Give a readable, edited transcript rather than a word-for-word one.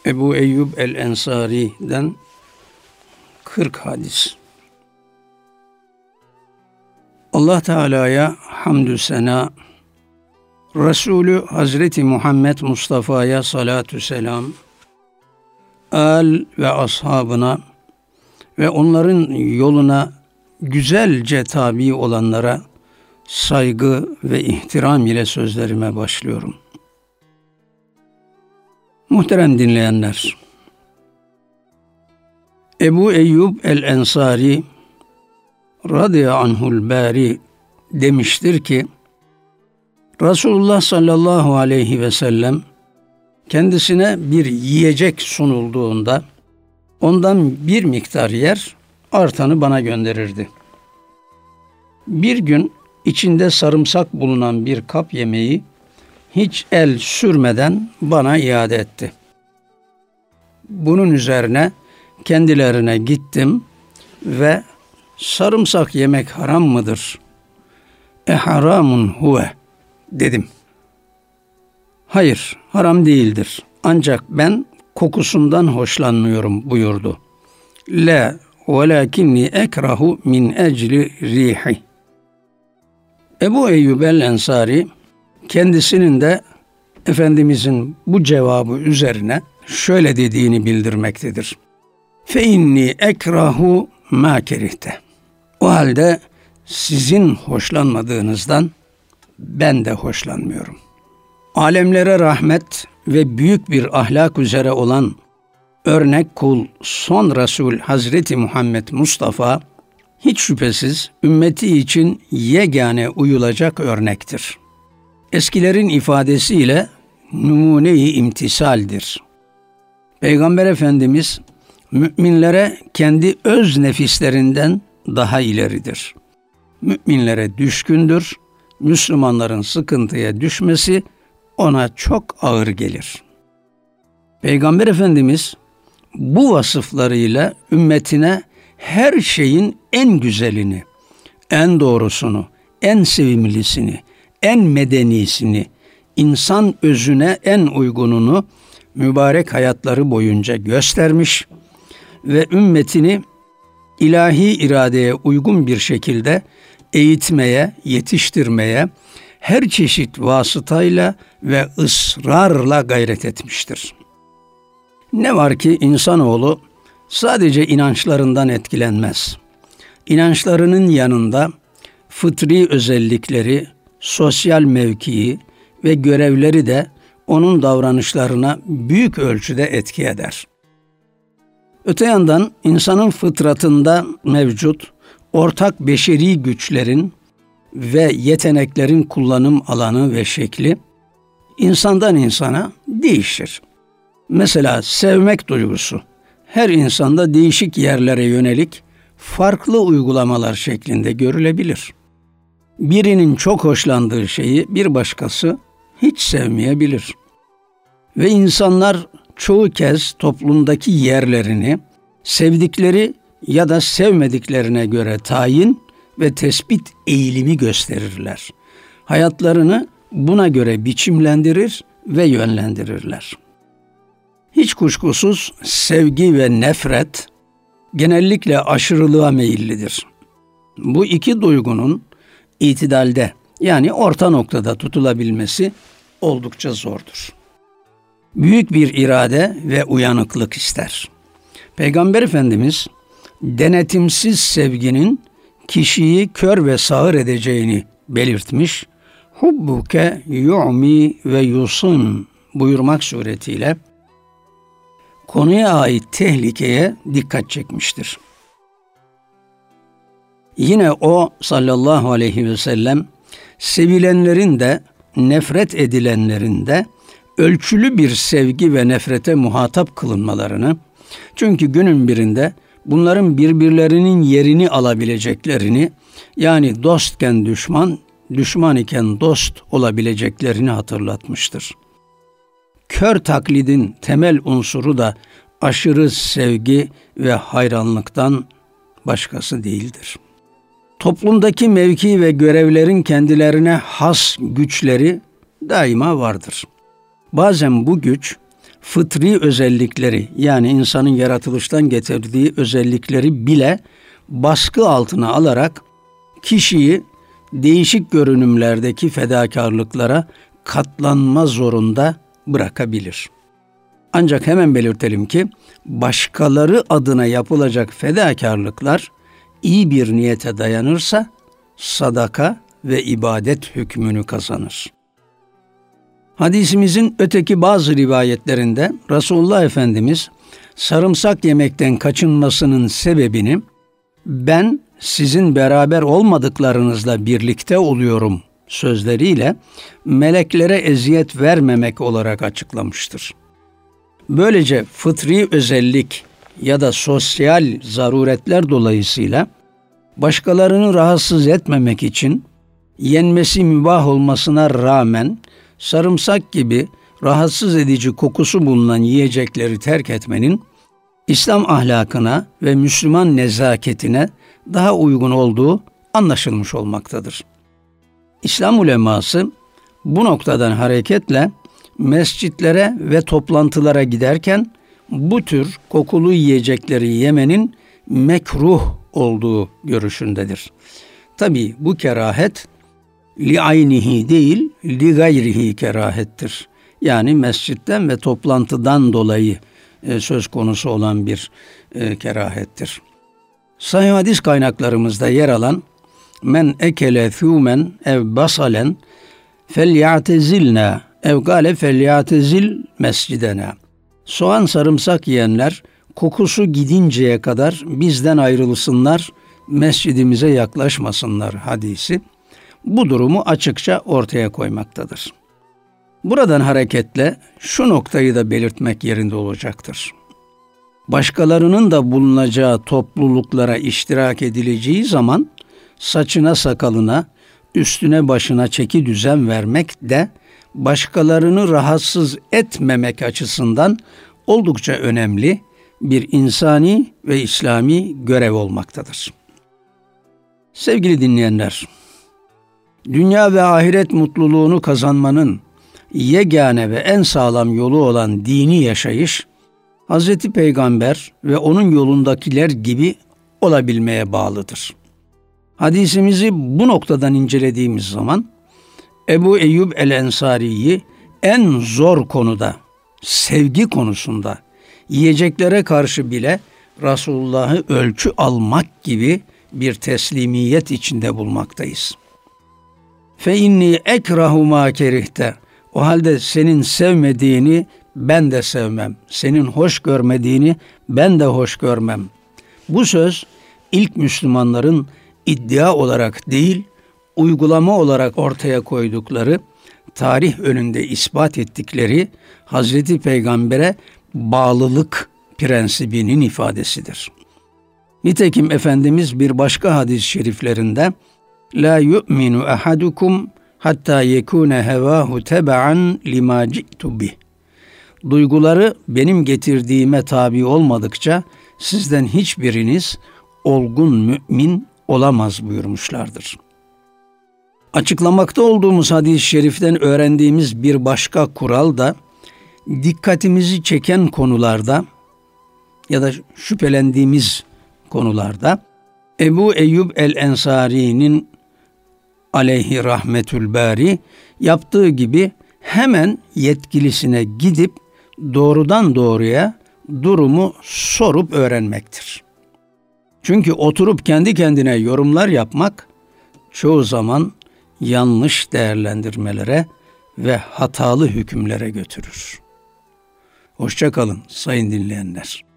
Ebu Eyyub el-Ensari'den 40 hadis. Allah Teala'ya hamdü sena, Resulü Hazreti Muhammed Mustafa'ya salatü selam, âl ve ashabına ve onların yoluna güzelce tabi olanlara saygı ve ihtiram ile sözlerime başlıyorum. Muhterem dinleyenler, Ebu Eyyub el-Ensari radıyallahu anhul bari demiştir ki, Resulullah sallallahu aleyhi ve sellem kendisine bir yiyecek sunulduğunda ondan bir miktar yer, artanı bana gönderirdi. Bir gün içinde sarımsak bulunan bir kap yemeği hiç el sürmeden bana iade etti. Bunun üzerine kendilerine gittim ve sarımsak yemek haram mıdır? Haramun huve dedim. Hayır, haram değildir. Ancak ben kokusundan hoşlanmıyorum buyurdu. La velakinni ekrahu min ecli rihi. Ebu Eyyub el-Ensari kendisinin de Efendimizin bu cevabı üzerine şöyle dediğini bildirmektedir. Fe inni ekrahu ma kerihte. O halde sizin hoşlanmadığınızdan ben de hoşlanmıyorum. Alemlere rahmet ve büyük bir ahlak üzere olan örnek kul son Resul Hazreti Muhammed Mustafa hiç şüphesiz ümmeti için yegane uyulacak örnektir. Eskilerin ifadesiyle numune-i imtisaldir. Peygamber Efendimiz müminlere kendi öz nefislerinden daha ileridir. Müminlere düşkündür. Müslümanların sıkıntıya düşmesi ona çok ağır gelir. Peygamber Efendimiz bu vasıflarıyla ümmetine her şeyin en güzelini, en doğrusunu, en sevimlisini, en medenisini, insan özüne en uygununu mübarek hayatları boyunca göstermiş ve ümmetini ilahi iradeye uygun bir şekilde eğitmeye, yetiştirmeye her çeşit vasıtayla ve ısrarla gayret etmiştir. Ne var ki insanoğlu sadece inançlarından etkilenmez. İnançlarının yanında fıtri özellikleri, sosyal mevkii ve görevleri de onun davranışlarına büyük ölçüde etki eder. Öte yandan insanın fıtratında mevcut ortak beşeri güçlerin ve yeteneklerin kullanım alanı ve şekli insandan insana değişir. Mesela sevmek duygusu her insanda değişik yerlere yönelik farklı uygulamalar şeklinde görülebilir. Birinin çok hoşlandığı şeyi bir başkası hiç sevmeyebilir. Ve insanlar çoğu kez toplumdaki yerlerini sevdikleri ya da sevmediklerine göre tayin ve tespit eğilimi gösterirler. Hayatlarını buna göre biçimlendirir ve yönlendirirler. Hiç kuşkusuz sevgi ve nefret genellikle aşırılığa meyillidir. Bu iki duygunun itidalde yani orta noktada tutulabilmesi oldukça zordur. Büyük bir irade ve uyanıklık ister. Peygamber Efendimiz denetimsiz sevginin kişiyi kör ve sağır edeceğini belirtmiş, hubbuke yu'mi ve yusun buyurmak suretiyle konuya ait tehlikeye dikkat çekmiştir. Yine o sallallahu aleyhi ve sellem sevilenlerin de nefret edilenlerin de ölçülü bir sevgi ve nefrete muhatap kılınmalarını, çünkü günün birinde bunların birbirlerinin yerini alabileceklerini, yani dostken düşman, düşman iken dost olabileceklerini hatırlatmıştır. Kör taklidin temel unsuru da aşırı sevgi ve hayranlıktan başkası değildir. Toplumdaki mevki ve görevlerin kendilerine has güçleri daima vardır. Bazen bu güç fıtri özellikleri, yani insanın yaratılıştan getirdiği özellikleri bile baskı altına alarak kişiyi değişik görünümlerdeki fedakarlıklara katlanma zorunda bırakabilir. Ancak hemen belirtelim ki başkaları adına yapılacak fedakarlıklar iyi bir niyete dayanırsa sadaka ve ibadet hükmünü kazanır. Hadisimizin öteki bazı rivayetlerinde Resulullah Efendimiz sarımsak yemekten kaçınmasının sebebini ben sizin beraber olmadıklarınızla birlikte oluyorum sözleriyle meleklere eziyet vermemek olarak açıklamıştır. Böylece fıtri özellik ya da sosyal zaruretler dolayısıyla başkalarını rahatsız etmemek için yenmesi mübah olmasına rağmen sarımsak gibi rahatsız edici kokusu bulunan yiyecekleri terk etmenin İslam ahlakına ve Müslüman nezaketine daha uygun olduğu anlaşılmış olmaktadır. İslam uleması bu noktadan hareketle mescitlere ve toplantılara giderken bu tür kokulu yiyecekleri yemenin mekruh olduğu görüşündedir. Tabii bu kerahet li aynihi değil, li gayrihi kerahettir. Yani mescitten ve toplantıdan dolayı söz konusu olan bir kerahettir. Sahih hadis kaynaklarımızda yer alan men ekele thumen ev basalen felyatezilna ev gale felyatezil mescidena. Soğan sarımsak yiyenler kokusu gidinceye kadar bizden ayrılsınlar, mescidimize yaklaşmasınlar hadisi bu durumu açıkça ortaya koymaktadır. Buradan hareketle şu noktayı da belirtmek yerinde olacaktır. Başkalarının da bulunacağı topluluklara iştirak edileceği zaman saçına sakalına, üstüne başına çeki düzen vermek de başkalarını rahatsız etmemek açısından oldukça önemli bir insani ve İslami görev olmaktadır. Sevgili dinleyenler, dünya ve ahiret mutluluğunu kazanmanın yegane ve en sağlam yolu olan dini yaşayış, Hz. Peygamber ve onun yolundakiler gibi olabilmeye bağlıdır. Hadisimizi bu noktadan incelediğimiz zaman Ebu Eyyub el-Ensari'yi en zor konuda, sevgi konusunda, yiyeceklere karşı bile Resulullah'ı ölçü almak gibi bir teslimiyet içinde bulmaktayız. Fe inni ekrahu ma kerihte. O halde senin sevmediğini ben de sevmem. Senin hoş görmediğini ben de hoş görmem. Bu söz ilk Müslümanların iddia olarak değil, uygulama olarak ortaya koydukları, tarih önünde ispat ettikleri Hazreti Peygamber'e bağlılık prensibinin ifadesidir. Nitekim Efendimiz bir başka hadis-i şeriflerinde la yu'minu ahadukum hatta yekune hevahu teba'an lima ci'tu bih. Duyguları benim getirdiğime tabi olmadıkça sizden hiçbiriniz olgun mümin olamaz buyurmuşlardır. Açıklamakta olduğumuz hadis-i şeriften öğrendiğimiz bir başka kural da dikkatimizi çeken konularda ya da şüphelendiğimiz konularda Ebu Eyyub el-Ensari'nin aleyhi rahmetül bari yaptığı gibi hemen yetkilisine gidip doğrudan doğruya durumu sorup öğrenmektir. Çünkü oturup kendi kendine yorumlar yapmak çoğu zaman yanlış değerlendirmelere ve hatalı hükümlere götürür. Hoşça kalın sayın dinleyenler.